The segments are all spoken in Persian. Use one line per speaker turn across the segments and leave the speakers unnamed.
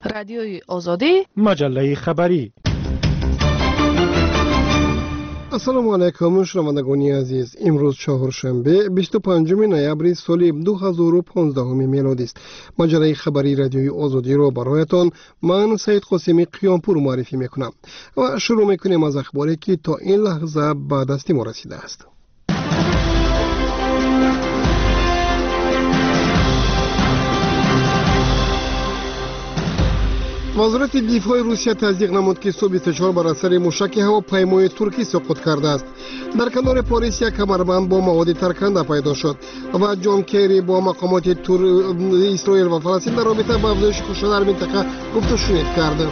رادیوی آزادی
مجله خبری.
السلام علیکم شنوندگان عزیز. امروز چهارشنبه 25 نوامبر سال 2015 میلادی است. مجله خبری رادیوی آزادی را برایتان من سید قاسمی قیامپور معرفی میکنم و شروع میکنیم از اخباری که تا این لحظه به دست ما رسیده است. وزارت دفاع روسیه تصدیق نمود که صبح 24 بر اثر موشک هواپیمای ترکی سقوط کرده است. در کنار پاریس یک کمربند با مواد ترکنده پیدا شد و جان کری با مقامات اسرائیل و فلسطین در رابطه با افزایش کشتار در منطقه گفت و شنید کرد.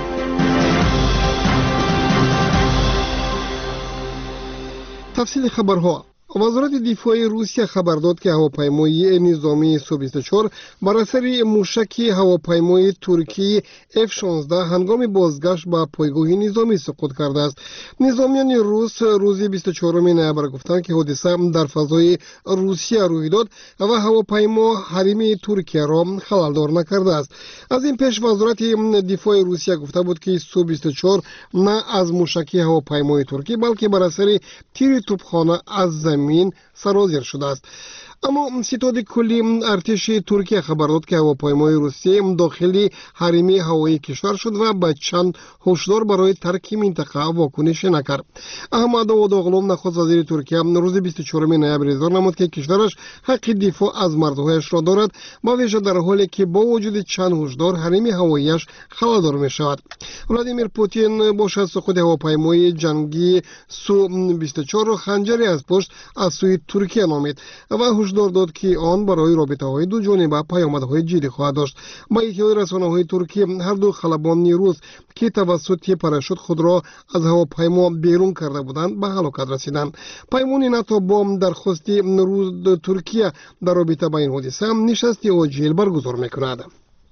تفصیل خبرها. وزارت دفاع روسیه خبر داد که هواپیمای نظامی سو 24 بر اثر موشک هواپیمای ترکی F-16 هنگام بازگشت به پایگاه نظامی سقوط کرده است. نظامیان روس روز 24 نوامبر گفتند که حادثه در فضای روسیه روی داد و هواپیما حریم ترکیه را خلل‌دار نکرده است. از این پیش وزارت دفاع روسیه گفته بود که سو 24 نه از موشک هواپیمای ترکی بلکه بر اثر تیر توپخانه از زمین سرازیر شده است. اما ستاد کلی ارتش ترکیه خبر داد که هواپیمای روسیه داخل حریم هوایی کشور شد و به چند هشدار برای ترک منطقه واکنش نکرد. احمد داوطلب نخست وزیر ترکیه روز 24 نوامبر اظهار نمود که کشورش حق دفاع از مردمش را دارد، با ویژه در حالی که با وجود چند هشدار حریم هواییش خلل‌دار می شود. ولادیمیر پوتین با سقوط هواپیمای جنگی سو 24 را خنجری از پشت از سوی ترکیه نامید و هشدار داد که آن برای رابطه‌های دو جانبه پیامدهای جدی خواهد داشت. با اطلاع رسانه‌های ترکیه هر دو خلبان روس که توسط پاراشوت خود را از هواپیما بیرون کرده بودند به هلاکت رسیدند. پیمان ناتو با درخواست روز ترکیه در رابطه با این حادثه نشست عاجل برگزار می‌کند.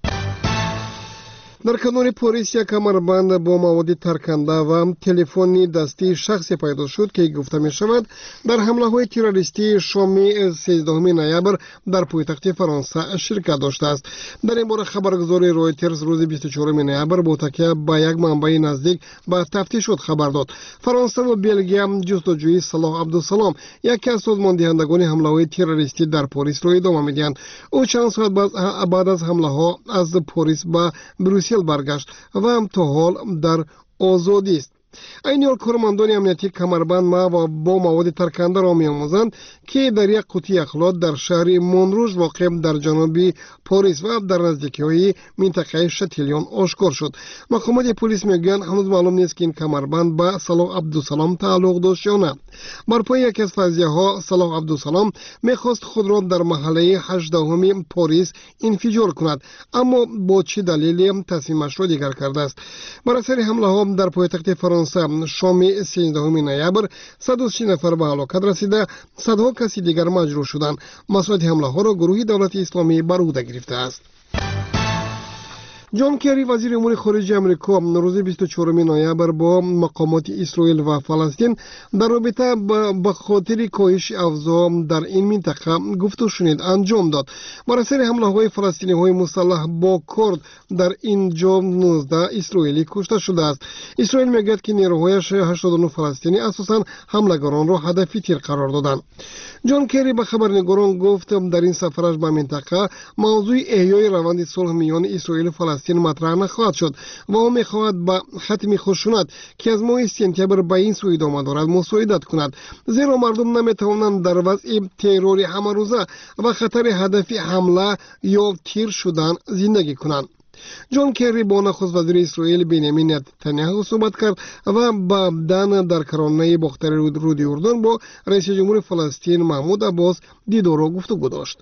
در کنار پاریس یک کمربند با مواد ترکنده و تلفن دستی شخصی پیدا شد که گفته می شود در حمله های تروریستی شام 13 نوامبر در پایتخت فرانسه شرکت داشته است. در این باره خبرگزاری رویترز روز 24 نوامبر با تکیه به یک منبع نزدیک به تفتیشات خبر داد. فرانسه و بلژیم جستجوی صلاح عبدالسلام یکی از سازماندهندگان حمله های تروریستی در پاریس را ادامه میدهند. او چند ساعت بعد از حمله ها از پاریس به بروسل برگشت و هم تا حال در آزادی است. این حال کارمندان امنیتی کمربند و با مواد ترکنده را می‌آموزند که در یک قوطی اخلات در شهر مونروژ واقع در جنوب پاریس و در نزدیکی‌های منطقه شتیلیون آشکار شد. مقامات پلیس میگویند هنوز معلوم نیست که این کمربند به صلاح عبدالسلام تعلق داشت یا نه. بر پای یکی از فرضیه‌ها صلاح عبدالسلام می‌خواست خود را در محله 18 پاریس انفجار کند، اما با چه دلیلی تصمیمش را دیگر کرده است. بر اثر حمله‌ها در پایتخت فرانسه شام 13 نوامبر 130 نفر به هلاکت رسیده، صدها کسی دیگر مجروح شدند. مسئولیت حمله ها را گروه دولت اسلامی بر عهده گرفته است. جان کری وزیر امور خارجه آمریکا روز 24 نوامبر با مقامات اسرائیل و فلسطین در رابطه با خاطر کاهش اوضاع در این منطقه گفت و شنید انجام داد. بر اثر حمله‌های فلسطینی‌های مسلح با کرد در اینجا 19 اسرائیلی کشته شده است. اسرائیل میگوید که نیروهایش 89 فلسطینی اساساً حملگران را هدف تیر قرار دادند. جان کری به خبرنگاران گفت در این سفرش به منطقه موضوع احیای روند صلح میان اسرائیل و فلسطین مطرح نخواهد شد و او میخواهد به ختم خشونت که از ماه سپتامبر به این سو ادامه دارد مساعدت کند، زیرا مردم نمیتوانند در وضع ترور همه روزه و خطر هدف حمله یا تیر شدن زندگی کنند. جان کری با نخست وزیر اسرائیل بنیامین نتانیاهو صحبت کرد و بعداً در کرانه باختر رود اردن با رئیس جمهور فلسطین محمود عباس دیدار و گفتگو داشت.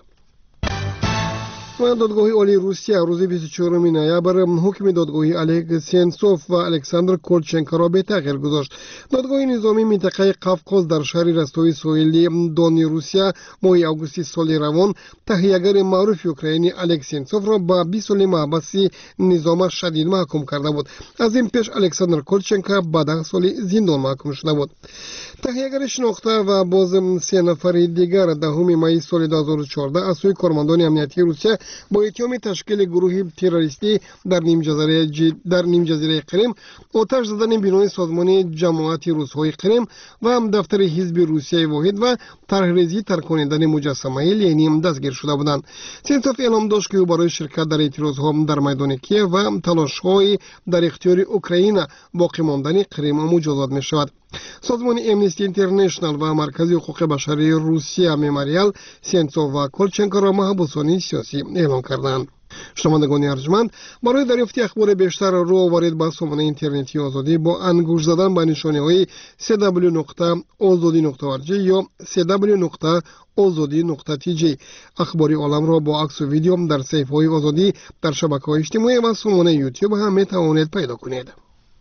دادگاه عالی روسیه روز 24 نوامبر حکم دادگاه علیه سنتسوف و الکساندر کولچنکو را به تغییر گذاشت. دادگاه نظامی منطقه قفقاز در شهر رستوی ساحلی دانی روسیه ماه آگوست سال روان تهیه‌گر معروف اوکراینی الکس سنتسوف را به 20 سال محبس نظام شدید محکوم کرده بود. از این پیش الکساندر کولچنکو به 10 سال زندان محکوم شده بود. تهیه‌گر شناخته و باز 3 نفر دیگر 10 می سال 2014 از سوی کارمندان امنیتی روسیه با اتهام تشکیل گروهی تروریستی در نیم جزیره قرم، آتش زدن بنای سازمان جماعت روس‌های قرم و هم دفتر حزب روسیه واحد و طرح‌ریزی ترکاندن مجسمه لنین دستگیر شده بودند. سنتوف اعلام داشت که او برای شرکت در اعتراضها در میدان کیف و تلاش‌های در اختیار اوکراین باقی ماندن قرم مجازات می‌شود. سازمان امنستی اینترنشنال و مرکز حقوق بشری روسیه مموریال سنتوف و کولچنکو را محبوسان سیاسی اعلام کردند. شنوندگان ارجمند، برای دریافت اخبار بیشتر رو وارد به سامانه اینترنتی آزادی با انگوش زدن به نشانه‌های www.azadi.org یا www.azadi.tg اخباری عالم را با عکس و ویدیو در صفحه‌های آزادی در شبکه‌های اجتماعی و سامانه یوتیوب هم می‌توانید پیدا کنید.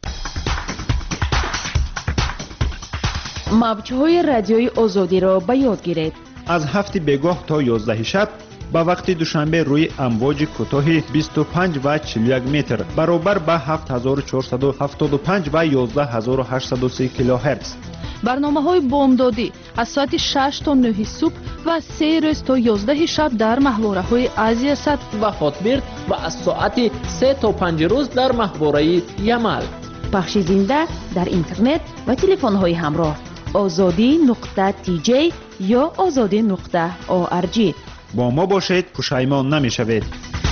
موج‌های رادیوی آزادی را به یاد گیرید.
از 7 بگاه تا 11 شب با وقت دوشنبه روی امواج کوتاه 25 و 41 متر برابر با 7475 و 11830 کیلوهرتز.
برنامه‌های بامدادی از ساعت 6 تا 9 صبح و 3 روز تا 11 شب در محوره‌های آسیا سد
و خاطبرد و از ساعت 3 تا 5 روز در محوره یمل.
پخش زنده در اینترنت و تلفن‌های همراه azadi.tj یا azadi.org.
با ما باشید، پشیمان نمی‌شوید.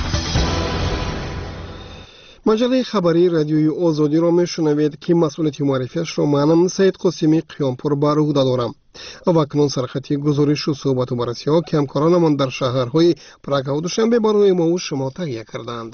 مجله خبری رادیوی آزادی را میشنوید که مسئولیت معرفیش را منم سید قاسمی قیامپور بر عهده دارم. و اکنون سرخطی گزارش و صحبت و بررسی‌ها که همکارانمان در شهرهای پراگ و دوشنبه برای ما و شما تهیه کردند.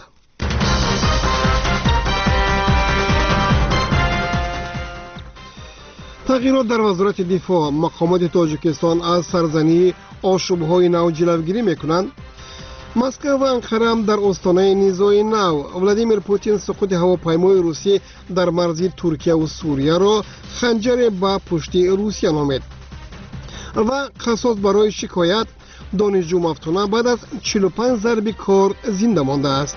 تغییرات در وزارت دفاع، مقامات تاجیکستان از سرزنی آشوب‌های نو جلوگیری میکنند. مسکو و انقره هم در آستانه نزاع نو. ولادیمیر پوتین سقوط هواپیمای روسی در مرز ترکیه و سوریه را خنجر به پشت روسیه نامید. و قصاص برای شکایت، دانشجو مفتونه بعد از 45 ضرب کار زنده مانده است.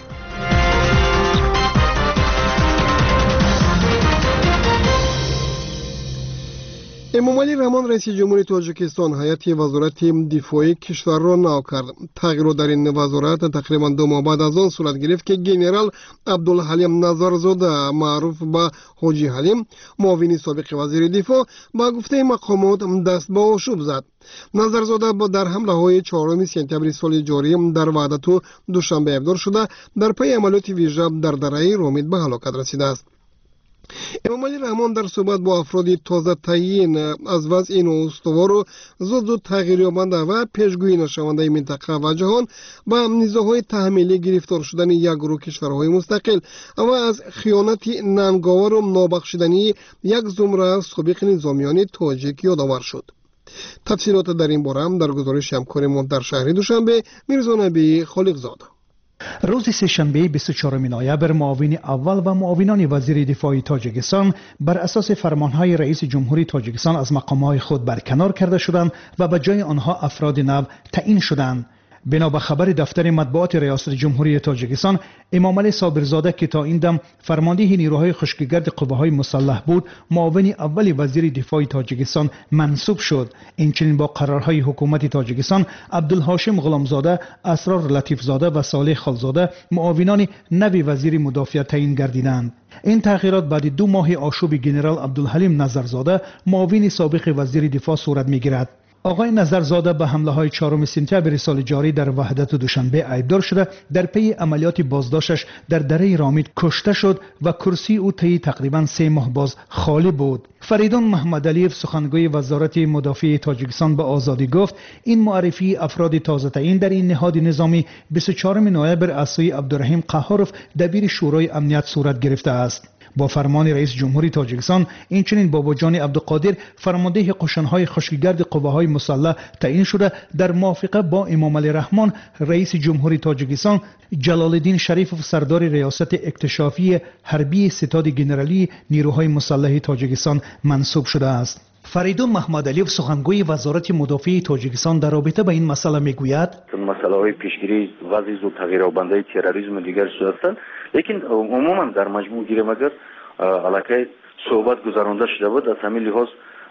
امامعلی رحمان رئیس جمهوری تاجیکستان هیئت وزارت دفاعی کشور را نو کرد. تغییرات در این وزارت تقریبا 2 ماه بعد از آن صورت گرفت که گنرال عبدالحلیم نظرزاده معروف به حاجی حلیم، معاون سابق وزیر دفاع، با گفته مقامات دست به آشوب زد. نظرزاده با در حمله‌های 4 سپتامبر سال جاری در وحدت و دوشنبه ابدار شده در پی عملیات ویژه در دره رامید به هلاکت رسیده است. امامعلی رحمان در صحبت با افراد تازه تعیین از وضع نوستوار و زود تغییر یابنده و پیشگویی نشونده منطقه و جهان با نزاع‌های تحمیلی گرفتار شدن یک گروه کشورهای مستقل و از خیانت ننگاور و نابخشودنی یک زمره سابق نظامیان تاجیک یادآور شد. تفصیلات در این باره هم در گزارش همکارمان در شهر دوشنبه میرزا نبی خالقزاده.
روز سه‌شنبه 24 نوامبر معاون اول و معاونان وزیر دفاع تاجیکستان بر اساس فرمانهای رئیس جمهوری تاجیکستان از مقامهای خود برکنار کرده شدند و به جای آنها افراد نو تعیین شدند. بنا به خبر دفتر مطبوعات ریاست جمهوری تاجیکستان، امامعلی صابرزاده که تا این دم فرمانده نیروهای خشکگرد قوه‌های مسلح بود، معاون اول وزیر دفاع تاجیکستان منصوب شد. اینچنین با قرارهای حکومت تاجیکستان، عبدالهاشم غلامزاده، اسرار لطیفزاده و صالح خالزاده معاونان نوی وزیر مدافع تعیین گردیدند. این تغییرات بعد 2 ماه آشوب گنرال عبدالحلیم نظرزاده، معاون سابق وزیر دفاع صورت می‌گیرد. آقای نظرزاده به حمله‌های 4 سپتامبر سال جاری در وحدت و دوشنبه ایبدار شده در پی عملیات بازداشتش در دره رامید کشته شد و کرسی او طی تقریباً 3 ماه باز خالی بود. فریدون محمدعلیف سخنگوی وزارت مدافع تاجیکستان به آزادی گفت این معرفی افراد تازه تعیین در این نهاد نظامی 24 نوامبر از سوی عبدالرحیم قهاروف دبیر شورای امنیت صورت گرفته است. با فرمان رئیس جمهوری تاجیکستان اینچنین بابا جان عبدالقادر فرمانده قشنهای خشکگرد قوه‌های مسلح تعیین شده در موافقه با امامعلی رحمان رئیس جمهوری تاجیکستان جلال الدین شریفوف سردار ریاست اکتشافی حربی ستاد گنرالی نیروهای مسلح تاجیکستان منصوب شده است. فریدون محمدعلیف سخنگوی وزارت مدافع تاجیکستان در رابطه با این مسئله میگوید
مسئله‌های پیشگیری وضع زود تغییریابنده تروریسم و دیگر هستند، لیکن عموما در مجموع گیریم اگر علاقه صحبت گذرانده شده بود، از همین لحاظ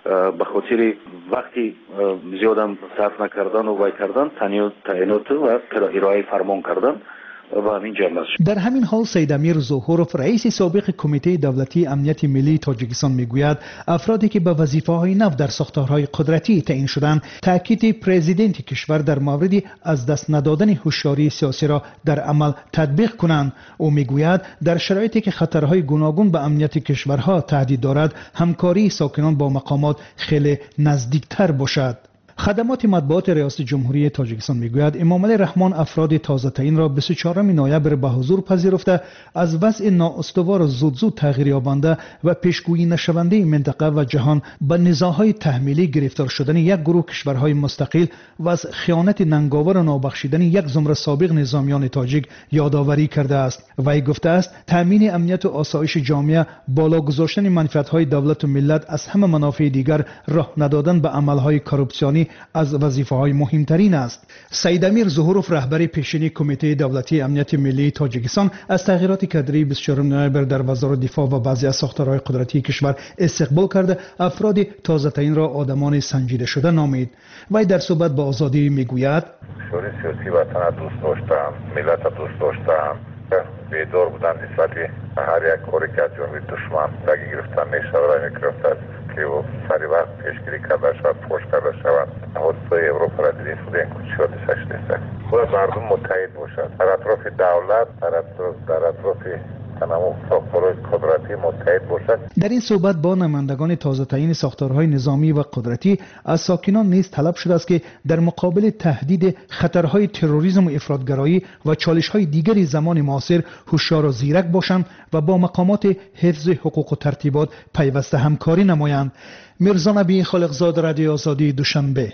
به خاطر وقتی زیادم صرف نکردن و وای کردن تعیینات و ارائه فرمان کردن و همین جمع است.
در همین حال سید امیر ظهورف رئیس سابق کمیته دولتی امنیت ملی تاجیکستان میگوید افرادی که به وظیفه‌های نو در ساختارهای قدرتی تعیین شدند تاکید پرزیدنت کشور در مورد از دست ندادن هوشیاری سیاسی را در عمل تطبیق کنند. او میگوید در شرایطی که خطرهای گوناگون به امنیت کشورها تهدید دارد همکاری ساکنان با مقامات خیلی نزدیکتر باشد. خدمات مطبوعات ریاست جمهوری تاجیکستان میگوید امامعلی رحمان افراد تازه تعیین را 24 نوامبر به حضور پذیرفته از وضع نااستوار زود تغییر یابنده و پیشگویی نشونده منطقه و جهان به نزاع‌های تحمیلی گرفتار شدن یک گروه کشورهای مستقل و از خیانت ننگاور و نابخشیدن یک زمره سابق نظامیان تاجیک یادآوری کرده است. وی گفته است تامین امنیت و آسایش جامعه، بالا گذاشتن منفعت‌های دولت و ملت از همه منافع دیگر، راه ندادن به عمل‌های کورپسیونی از وظیفه‌های مهمترین است. سید امیر ظهورف رهبر پیشین کمیته دولتی امنیت ملی تاجیکستان از تغییرات کادری 24 نوامبر در وزارت دفاع و بعضی از ساختارهای قدرتی کشور استقبال کرده افراد تازه تعیین را آدمان سنجیده شده نامید. وی در صحبت با آزادی میگوید
شورای سیاسی وطن دوست داشتم، ملت دوست داشتم، بیدار بودن نسبت هر یک کاری که از جانب دشمن رگی گرفتن میشه و میگرفتد که او سری وقت پیشگیری کرده شود، پشت کرده شود. حدود اروپا را دیدیم بوده این کچیات سشته باید مردم متحد باشد، در اطراف دولت، در اطراف تمام ساختارهای قدرتی متحد باشد.
در این صحبت با نمایندگان تازه تعیین ساختارهای نظامی و قدرتی از ساکنان نیز طلب شده است که در مقابل تهدید خطرهای تروریسم و افراطگرایی و چالش‌های دیگری زمان معاصر هوشیار و زیرک باشند و با مقامات حفظ حقوق و ترتیبات پیوسته همکاری نمایند. میرزا نبی خالقزاد، رادیو آزادی، دوشنبه.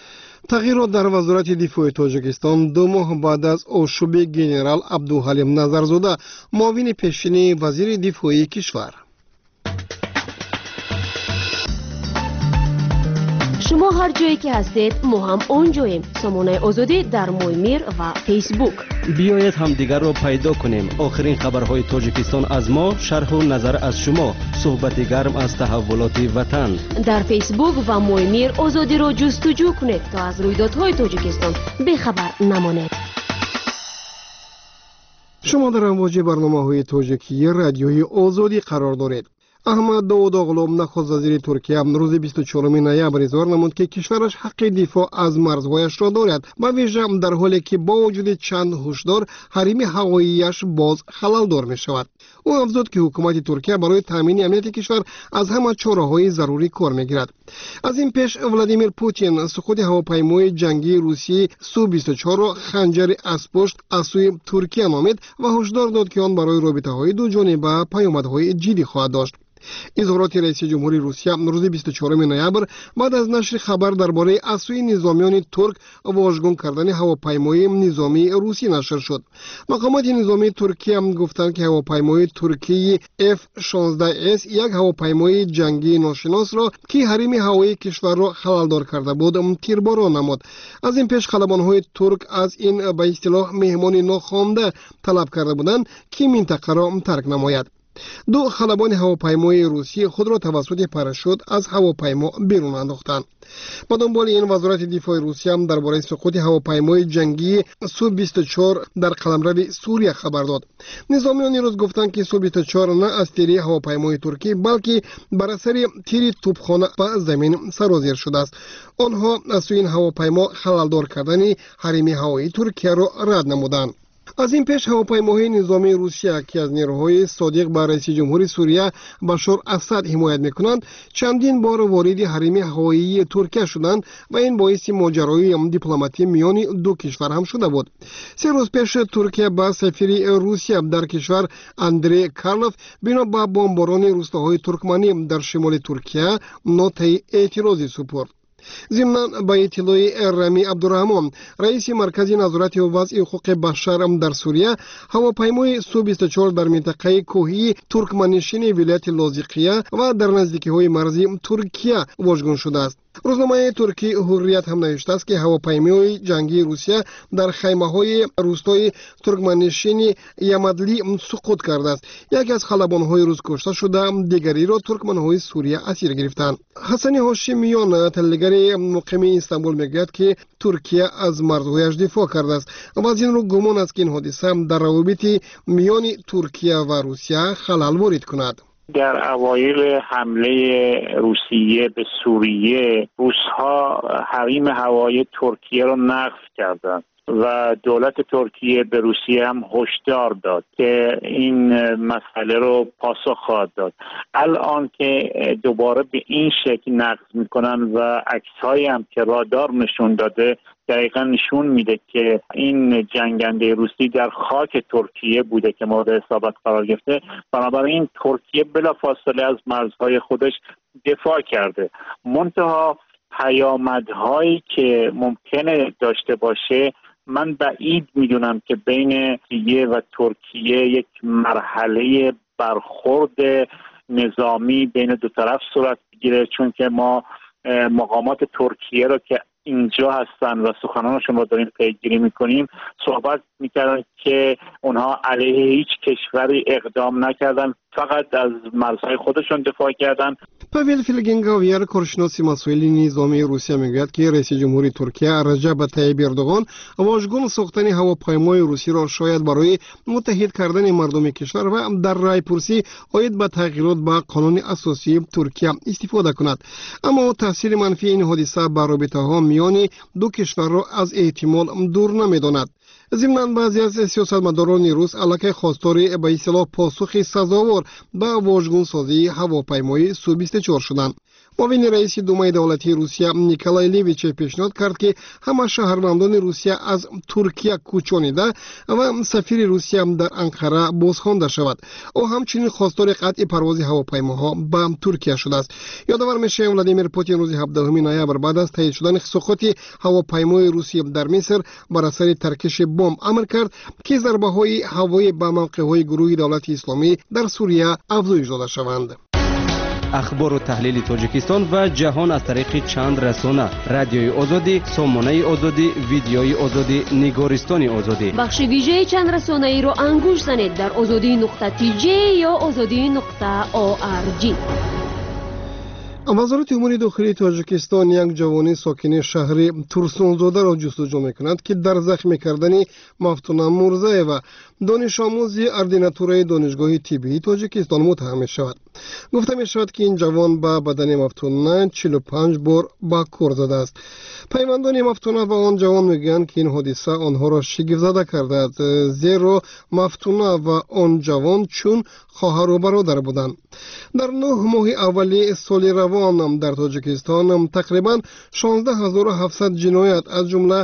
تغییرات در وزارت دفاع تاجیکستان 2 ماه بعد از آشوب گنرال عبدالحلیم نظرزاده معاون پیشین وزیر دفاع کشور.
شما هر جایی که هستید ما هم اونجاییم. سامانه آزادی در مویمیر و فیسبوک.
بیایید هم دیگر را پیدا کنیم. آخرین خبرهای تاجیکستان از ما، شرح و نظر از شما، صحبت گرم از تحولات وطن. در فیسبوک و مویمیر آزادی را جستجو کنید تا از رویدادهای تاجیکستان بخبر نمانید.
شما در امواج برنامه‌های تاجیکی رادیوی آزادی قرار دارید. احمد داود اغلو نخست وزیر ترکیه روز 24 نوامبر اظهار نمود که کشورش حق دفاع از مرزهایش را دارد و ویژه در حالی که با وجود چند هشدار حریم هواییش باز خلل‌دار می شود. او افزود که حکومت ترکیه برای تامین امنیت کشور از همه چاره‌های ضروری کار می‌گیرد. از این پیش ولادیمیر پوتین سقوط هواپیمای جنگی روسی سو-24 را خنجر از پشت از سوی ترکیه نامید و هشدار داد که آن برای رابطه‌های دو جانبه پیامدهای جدی خواهد داشت. اظهارات رئیس جمهوری روسیه روز 24 نوامبر بعد از نشر خبر درباره از سوی نظامیان ترک واژگون کردن هواپیمای نظامی روسی نشر شد. مقامات نظامی ترکیه گفتند که هواپیمای ترکی F-16S یک هواپیمای جنگی ناشناس را که حریم هوایی کشور را خلل‌دار کرده بود تیرباران نمود. از این پیش خلبان‌های ترک از این به اصطلاح مهمان ناخوانده طلب کرده بودند که منطقه را ترک نماید. 2 خلبان هواپیمای روسی خود را توسط پاراشوت از هواپیما بیرون انداختند. با دنبال این وزارت دفاع روسیه هم درباره سقوط هواپیمای جنگی سو-24 در قلمرو سوریه خبر داد. نظامیان روز گفتند که سو-24 نه از تیر هواپیمای ترکی بلکه بر اثر تیر توپخانه به زمین سرازیر شده است. آنها از سوی این هواپیما خلل‌دار کردن حریم هوایی ترکیه را رد نمودند. از این پیش هواپیماهای نظامی روسیه که از نیروهای صادق به رئیس جمهوری سوریه بشار اسد حمایت میکنند چندین بار وارد حریم هوایی ترکیه شدند و این باعث ماجرای دیپلماتی میان دو کشور هم شده بود. 3 روز پیش ترکیه به سفیر روسیه در کشور اندری کارلوف بنا به بمباران روستاهای ترکمنی در شمال ترکیه نوت اعتراضی سپرد. ضمن به اطلاع رمی عبدالرحمن رئیس مرکز نظارت و وضع حقوق بشر در سوریه، هواپیمای سو-24 در منطقه کوهی ترکمنشین ولایت لاذقیه و در نزدیکی های مرزی ترکیه واژگون شده است. روزنامه ترکی حریت هم نوشته است که هواپیمای جنگی روسیه در خیمه‌های روستای ترکمنشین یمدلی سقوط کرده است. یکی از خلبان‌های روس کشته شده، دیگری را ترکمن‌های سوریه اسیر گرفتند. حسن هاشمیان تحلیلگر مقیم استانبول میگوید که ترکیه از مرزهایش دفاع کرده است و از این رو گمان است که این حادثه در روابط میان ترکیه و روسیه خلل وارد کند.
در اوایل حمله روسیه به سوریه، روس‌ها حریم هوایی ترکیه را نقض کردند و دولت ترکیه به روسیه هم هشدار داد که این مسئله رو پاسخ خواهد داد. الان که دوباره به این شکل نقض میکنن و عکس‌هایی هم که رادار نشون داده دقیقا نشون میده که این جنگنده روسی در خاک ترکیه بوده که مورد اصابت قرار گرفته. بنابراین ترکیه بلافاصله از مرزهای خودش دفاع کرده. منتها پیامدهایی که ممکنه داشته باشه، من بعید میدونم که بین روسیه و ترکیه یک مرحله برخورد نظامی بین دو طرف صورت بگیره، چون که ما مقامات ترکیه رو که اینجا هستن و سخنانشون رو داریم پیگیری میکنیم صحبت میکردن که اونها علیه هیچ کشوری اقدام نکردن، فقط از مرزهای خودشون دفاع کردن.
پاول فیلگنگاویر کارشناس مسائل نظامی روسیه میگوید که رئیس جمهوری ترکیه رجب طیب اردوغان واژگون ساختن هواپیمای روسی را شاید برای متحد کردن مردم کشور و در رای پرسی عاید به تغییرات به قانون اساسی ترکیه استفاده کند. اما تاثیر منفی این حادثه بر رابطه‌ها میان دو کشور را از احتمال دور نمی‌داند. ضمناً بعضی از سیاستمداران روس علاقه خواستار به اصطلاح پاسخ سزاوار به واژگون سازی هواپیمای سو 24 شدند. معاون رئیس دومای دولتی روسیه نیکولای لیویچ پیشنهاد کرد که همه شهروندان روسیه از ترکیه کوچانیده و سفیر روسیه در انقره بازخوانده شود. او همچنین خواستار قطع پرواز هواپیماها به ترکیه شده است. یادآور میشه ولادیمیر پوتین روز 17 نوامبر بعد از تایید شدن سقوط هواپیمای روسی در مصر بر اثر ترکش بمب امر کرد که ضربه‌های هوایی به موقع‌های گروه دولت اسلامی در سوریه افزایش داده شوند.
اخبار و تحلیل تاجیکستان و جهان از طریق چند رسانه: رادیوی آزادی، سامانه آزادی، ویدیوی آزادی، نگارستان آزادی.
بخش ویژه چند رسانه ای رو انگوش زنید در azadi.tj یا azadi.org.
وزارت امور داخلی تاجیکستان یک جوان ساکن شهر تورسونزاده را جستجو می‌کند که در زخمی کردن مفتونه مورزایوا دانش آموز اردیناتورای دانشگاه طبی تاجیکستان متهم شود. گفته می‌شود که این جوان با بدن مفتونه 45 بار با کور زده است. پیوندان مفتونه و آن جوان میگویند که این حادثه آنها را شگفت زده کرده است، زیرا مفتونه و آن جوان چون خواهر و برادر بودند. در 9 ماه اولی سال روان در تاجیکستان تقریبا 16700 جنایت از جمله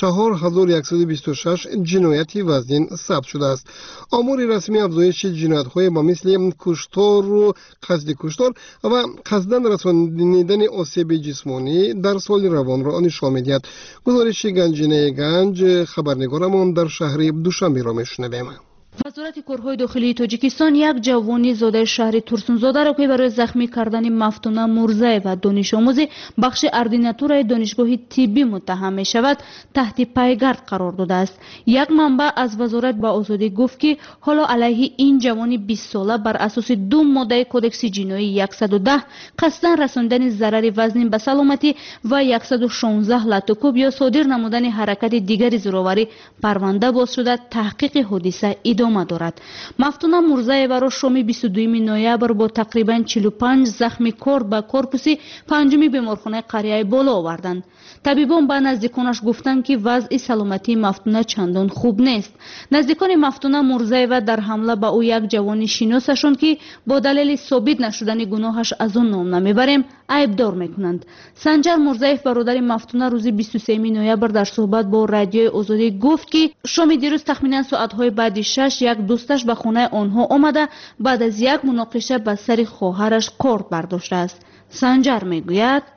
4126 جنایتی وزین ثبت شده است. آمار رسمی افزایش جنایت‌های با مثل کشتار و قصد کشتار و قصداً رسانیدن آسیب جسمانی در سال روان را نشان می‌دهد. گزارش گنجینه گنج خبرنگارمان در شهر دوشنبه را می‌شنویم.
وزارت کارهای داخلی تاجیکستان یک جوانی زاده شهر تورسونزاده را که برای زخمی کردن مفتونه مورزایوا دانش آموز بخش اردیناتورای دانشگاه طبی متهم می شود تحت پیگرد قرار داده است. یک منبع از وزارت با آزادی گفت که حالا علیه این جوانی 20 ساله بر اساس 2 ماده کدکس جنایی 110 قصدا رساندن ضرر وزنی به سلامتی و 116 لاتوکوب یا صادر نمودن حرکت دیگری زورآوری پرونده باز شده تحقیق حادثه ادامه دارد. مفتونه مورزایوا را شام 22 نوامبر با تقریبا 45 زخم کور به کورپوسی پنجمی بیمارخانه قریه بالا آوردند. طبیبان به نزدیکانش گفتند که وضع سلامتی مفتونه چندان خوب نیست. نزدیکان مفتونه مورزایوا در حمله به او یک جوان شناسشون که با دلیل ثابت نشدن گناهش از آن نام نمیبریم عیبدار میکنند. سنجر مورزایف برادر مفتونه روز 23 نوامبر در صحبت با رادیوی آزادی گفت که شام دیروز تخمینا ساعت‌های بعد 6 یک دوستش به خانه آنها آمده بعد از یک مناقشه به سر خواهرش کارد برداشته است. سنجر میگوید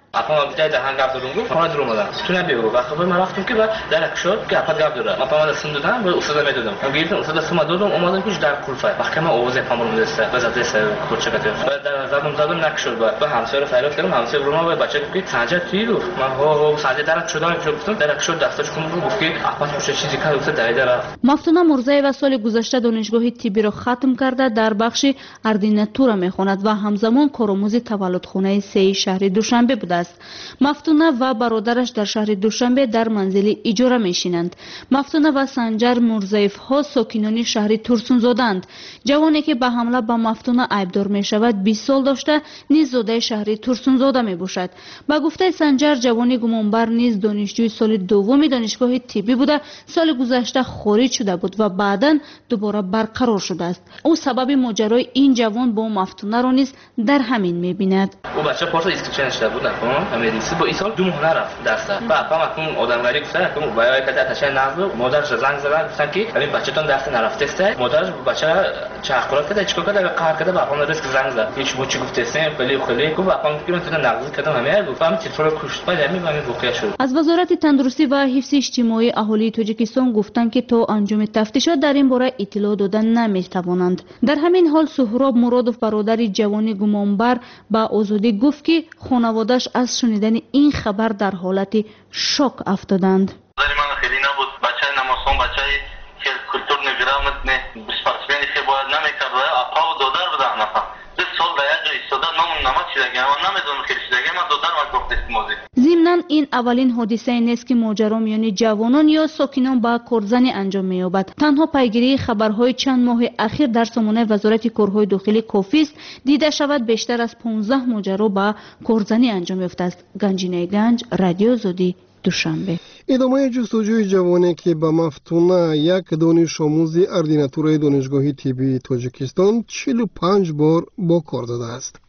اپا جای دهان گپ دادم گفت خانه درو اومدم تو نبیو و خبر من رفتم که درک شد که اپا گپ داره اپا من سن دادم به استاد میدادم من گفتم استاد سم دادم اومدم که در کلفه وقتی من اوزه پامون دسته بزاده سر کوچه کته و در زدم نکشد و همسایه رو فریاد کردم همسایه رو ما بچه که سنجه توی گفت من هو سنجه درک شدم گفتم درک شد دستش کم رو گفت که اپا خوش چیزی که گفت دایده رفت.
مفتونه مرزایوا سال گذشته دانشگاه طبی را ختم کرده در بخش اردیناتورا میخواند و همزمان کارآموز تولدخانه 3 شهر دوشنبه بوده است. مفتونه و برادرش در شهر دوشنبه در منزل اجاره میشینند. مفتونه و سنجر مرزایف ها ساکنان شهر ترسونزادند. جوانی که به حمله به مفتونه عیبدار می شود 20 سال داشته نیز زاده شهر ترسونزاده می باشد. با گفته سنجر جوانی گمانبر نیز دانشجوی سال دوم دانشگاه طبی بوده سال گذشته خارج شده بود و بعداً دوباره برقرار شده است. او سبب ماجرای این جوان با مفتونه را نیز در همین می بیند.
او بچه پارس اسکریپشن شده بود امیدیسی با این سال 2 ماه نرفت درس و اپا مکون آدمگری گفته که وای کده تشه نازو مادرش زنگ زدن گفتن که همین بچه‌تون درس نرفته است. مادرش بچه چاقرات کرده چیکار کرده قهر کرده با اپا ریسک زنگ زد هیچ چی گفته است خلی گفت اپا که من تو نقض کردم همه گفتم تلفن کشت بعد همین واقعا شد. از وزارت تندرستی و حفظ اجتماعی اهالی تاجیکستان گفتند که تا انجام تفتیشات در این باره اطلاع دادن نمی‌توانند. در همین حال سهراب مرادوف برادر جوانی گمانبر با آزادی گفت که خانواده‌اش از شنیدن این خبر در حالت شوک افتادند.
من خیلی نبود بچه نماسون بچه که کلتور نگرامت نه سپارتمنی که باید نمیکرد و اپا و دادر بودم نفهم 2 سال در یک جای ایستاده نمون نماد شدگی من نمیدونم خیلی شدگی من دادر و گفت استمازی. ضمناً
این اولین حادثه نیست که ماجرا میان جوانان یا ساکنان با کارزنی انجام می‌یابد. تنها پیگیری خبرهای چند ماه اخیر در سامانه وزارت کارهای داخلی کافی است دیده شود بیشتر از 15 ماجرا با کارزنی انجام یافته است. گنجینه گنج، رادیو آزادی، دوشنبه.
ادامه جستجوی جوانی که به مفتونه یک دانش آموز اردیناتورای دانشگاه طبی تاجیکستان 45 بار با کار داده است.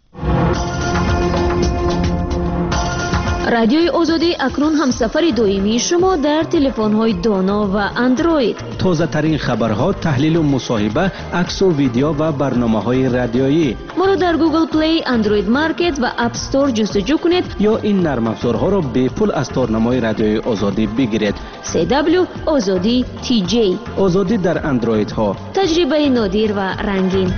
رادیوی آزادی اکنون همسفر دائمی شما در تلفن‌های دانا و اندروید.
تازه ترین خبرها، تحلیل و مصاحبه، عکس و ویدیو و برنامه‌های رادیویی.
ما را در گوگل پلی، اندروید مارکت و اپ استور جستجو کنید
یا این نرم افزارها را به پول از تارنمای رادیوی آزادی بگیرید.
CW آزادی TJ.
آزادی در اندروید ها.
تجربه نادر و رنگین.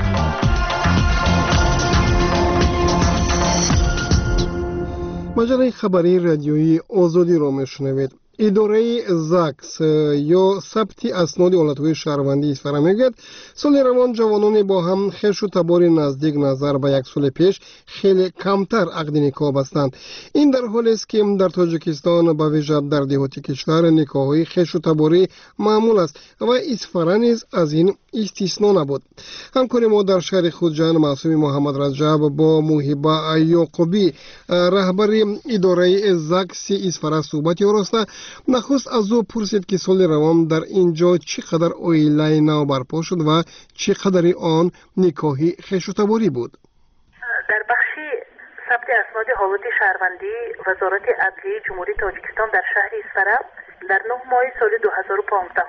مجله خبری رادیویی آزادی را میشنوید. اداره زاکس یا ثبت اسناد حالتهای شهروندی اسفر میگوید سال روان جوانان با هم خویش و تبار نزدیک نظر به یک سال پیش خیلی کمتر عقد نکاح بستند. این در حالی است که در تاجیکستان به ویژه در دهات کشور نکاح‌های خویش و تباری معمول است و اسفر نیز از این استثنا نبود. همکار ما در شهر خودجان معصوم محمد رجب با موهبه یعقوبی رهبر اداره زاکس اسفر صحبتی آورسته. نخست از او پرسید که سال روان در اینجا چقدر اویله نو برپا شد و چقدر آن نکاحی خویش و تباری بود.
در بخش ثبت اسناد حالت شهروندی وزارت عدلیه جمهوری تاجیکستان در شهر اسفر در 9 ماه سال 2015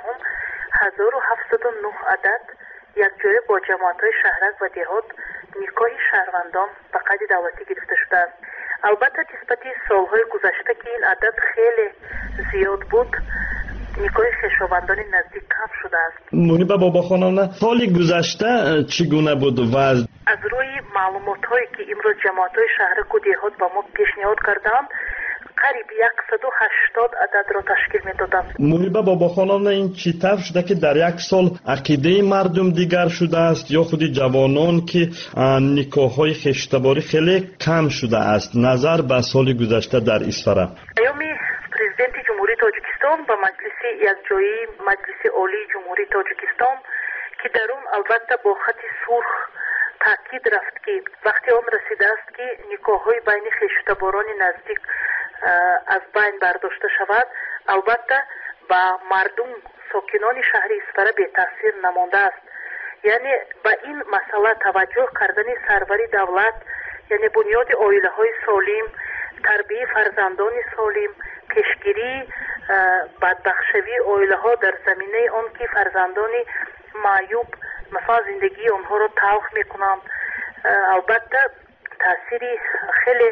1709 عدد یک جای با جماعت‌های شهرک و دهات نکاح شهروندان به قید دولتی گرفته شده است. البته نسبتی سالهای گذشته که این عدد خیلی زیاد بود نکاح خویشاوندان نزدیک کم شده است.
منیبه بابا خانم سال گذشته چگونه بود وضع؟
از روی معلومات هایی که امروز جماعت های شهرک و دهات با ما پیشنهاد کردند قریب 180 عدد را تشکیل می دادند.
منیبه بابا خانم این چی طور شده که در یک سال عقیده مردم دیگر شده است یا خود جوانان که نکاح های خویشتباری خیلی کم شده است نظر به سال گذشته در اسفر؟
ایامی پرزیدنت جمهوری تاجیکستان با مجلس یک جایی مجلس عالی جمهوری تاجیکستان که در اون البته با خط سرخ تاکید رفت که وقتی آن رسیده است که نکاح های بین خویشتباران نزدیک از بین برداشته شود البته با مردم ساکنان شهر اسفر به تاثیر نمانده است. یعنی با این مسئله توجه کردن سروری دولت یعنی بنیاد عائله های سالم تربیت فرزندان سالم پیشگیری بدبخشوی عائله ها در زمینه آن که فرزندان معیوب مثلا زندگی آنها را تلخ میکنند البته تاثیری خیلی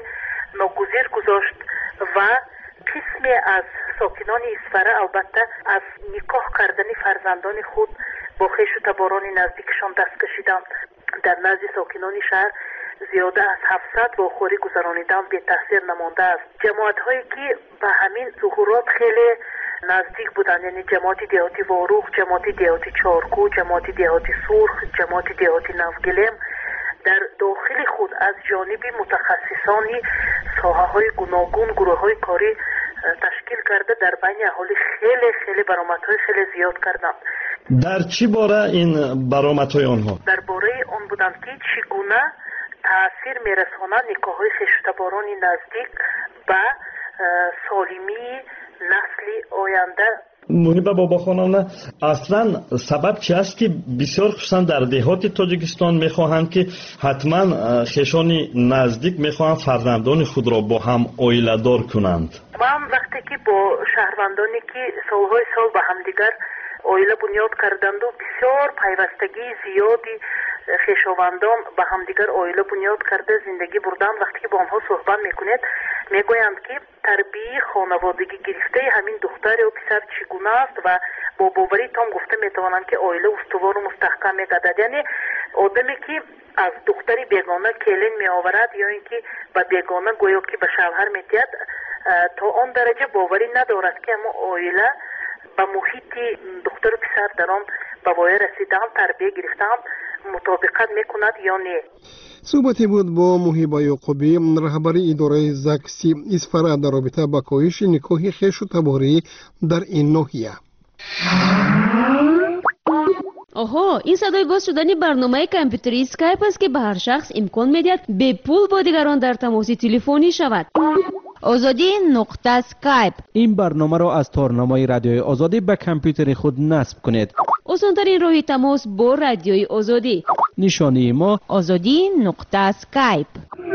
ناگزیر گذاشت و قسمی از ساکنان اسفره البته از نکاح کردن فرزندان خود با خویش و تباران نزدیکشان دست کشیدند. در نزد ساکنان شهر زیاده از 700 با خوری گذرانیدن به تاثیر نمانده است. جماعت هایی که به همین ظهورات خیلی نزدیک بودند، یعنی جماعت دیهاتی واروخ، جماعت دیهاتی چارکو، جماعت دیهاتی سرخ، جماعت دیهاتی نوگلم در داخل خود از جانب متخصصان ساحه های گوناگون گروه های کاری تشکیل کرده در بین اهالی خیلی برآمدهای خیلی زیاد کردند.
در چی باره این برآمدهای آنها؟
در باره آن بودند که چگونه تاثیر میرسانند نکاح‌های خویشتباران نزدیک به سالمی نسل آینده.
محیبه بابا خانم، اصلا سبب چی است که بسیار خصوصا در دهات تاجیکستان میخواهند که حتما خویشان نزدیک میخواهند فرزندان خود را با هم عائله دار کنند؟
من وقتی که با شهروندانی که سالهای سال به همدیگر عائله بنیاد کردند و بسیار پیوستگی زیادی خویشاوندان به همدیگر عائله بنیاد کرده زندگی بردن، وقتی که با آنها صحبت میکنید میگویند که تربیت خانوادگی گرفته همین دختر و پسر چگونه است و با باوری تام گفته میتوانند که عائله استوار و مستحکم میگردد. یعنی آدمی که از دختری بیگانه کلین میآورد یا اینکه به بیگانه گویا که به شوهر میتید تا آن درجه باوری ندارد که اما عائله به محیط دختر و پسر در آن به وای رسیدن تربیت گرفتن مطابقت میکند یا نه.
صحبتی بود با محیبه یعقوبی، رهبر اداره زکسی اسفره در رابطه با کاهش نکاح خویش و تباری در این ناحیه.
آها، این صدای باز شدن برنامه کامپیوتری اسکایپ است که به هر شخص امکان میدهد به پول با دیگران در تماس تلفنی شود. آزادی نقطه اسکایپ.
این برنامه را از تارنمای رادیوی آزادی به کامپیوتر خود نصب کنید.
آسان‌ترین راه تماس با رادیوی آزادی.
نشانی ما
آزادی نقطه اسکایپ.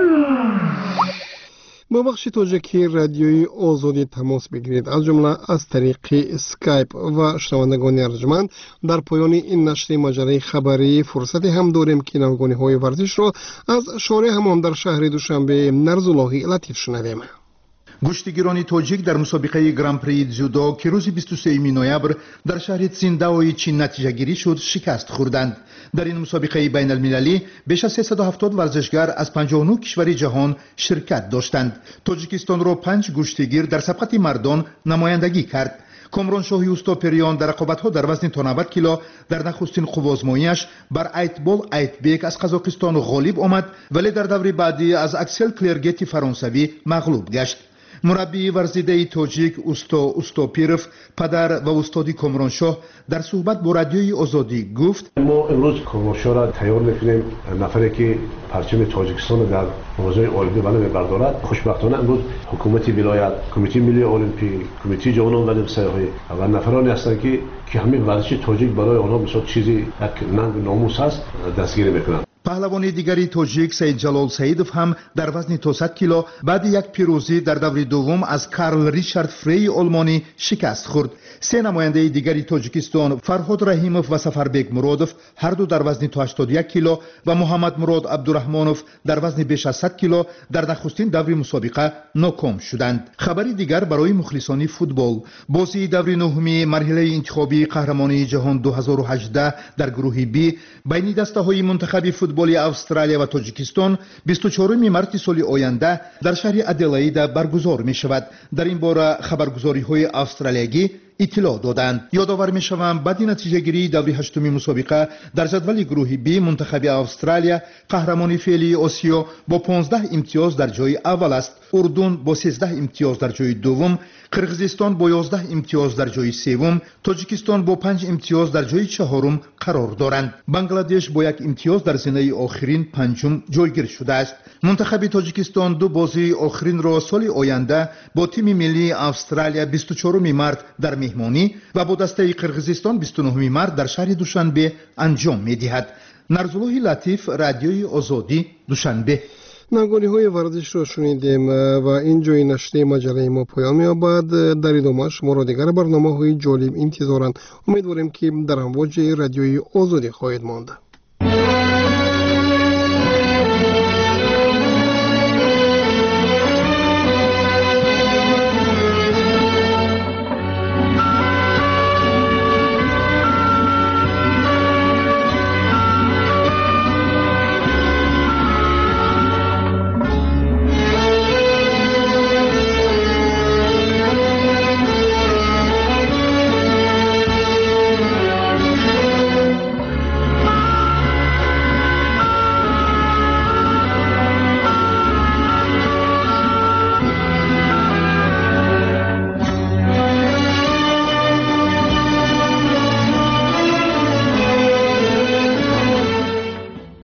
با بخش تاجیکی رادیوی آزادی تماس بگیرید، از جمله از طریق اسکایپ. و شنوندگان ارجمند، در پایان این نشر مجله خبری فرصتی هم داریم که نوگانی‌های ورزش را از شارع همان در شهر دوشنبه نرزاللهی لطیف شنویم.
گشتیگیران تاجیک در مسابقه گران پری جودو که روز 23 نوامبر در شهر تسینداوی چین نتیجه گیری شد شکست خوردند. در این مسابقه بین المللی بیش از 370 ورزشگر از 59 کشور جهان شرکت داشتند. تاجیکستان را 5 گشتیگیر در سبقت مردان نمایندگی کرد. کامران شاهی اوستاپریان در رقابت‌ها در وزن تا 90 کیلو در نخستین خوازمایی‌اش بر ایتبول ایتبک از قزاقستان غالب آمد، ولی در دور بعدی از اکسل کلرگتی فرانسوی مغلوب گشت. مربی ورزیده تاجیک اوستاپیروف، پدر و استادی کامرانشاه، در صحبت با رادیوی آزادی گفت:
ما امروز کامرانشاه را تیار می‌کنیم، نفری که پرچم تاجیکستان در حوزه المپیک بالا می‌بردارد. خوشبختانه امروز حکومت ولایت، کمیته ملی المپیک، کمیته جوانان و نوسایی و نفرانی هستند که همین ورزش تاجیک برای آنها بسیار چیزی یک ننگ ناموس است دستگیری می‌کنند.
پهلوان دیگری تاجیک سید جلال سیدوف هم در وزن تا 100 کیلو بعد یک پیروزی در دور دوم از کارل ریچارد فری آلمانی شکست خورد. سه نماینده دیگری تاجیکستان، فرهاد رحیموف و سفربek مرادوف، هر دو در وزن تا 81 کیلو و محمد مراد عبدالرحمانوف در وزن بیش از 100 کیلو در نخستین دور مسابقه ناکام شدند. خبری دیگر برای مخلصان فوتبال: بازی دور نهمی مرحله انتخابی قهرمانی جهان 2018 در گروه بی بین دسته‌های منتخب فوتبال استرالیا و تاجیکستان 24 مارس سال آینده در شهر ادلاید برگزار می شود. در این باره خبرگزاری های استرالیایی اطلاع دادند. یادآور می شوم بعد نتیجه گیری دور هشتمی مسابقه در جدول گروه بی منتخب استرالیا قهرمان فعلی آسیا با 15 امتیاز در جای اول است. اردن با 13 امتیاز در جای دوم، قرقیزستان با 11 امتیاز در جای سوم، تاجیکستان با 5 امتیاز در جای چهارم قرار دارند. بنگلادش با 1 امتیاز در زمینه آخرین پنجم جایگیر شده است. منتخب تاجیکستان دو بازی آخرین را سال آینده با تیم ملی استرالیا 24 مارس در مهمانی و با دسته قرقیزستان 29 مارس در شهر دوشنبه انجام می‌دهد. نرزاللهی لطیف، رادیوی آزادی، دوشنبه.
نگاهی‌های ورزش را شنیدیم و اینجای نشر مجله ما پایان می‌یابد. در ادامه‌اش ما را دیگر برنامه‌های جالب انتظارند. امیدواریم که در امواج رادیوی آزادی خواهید ماند.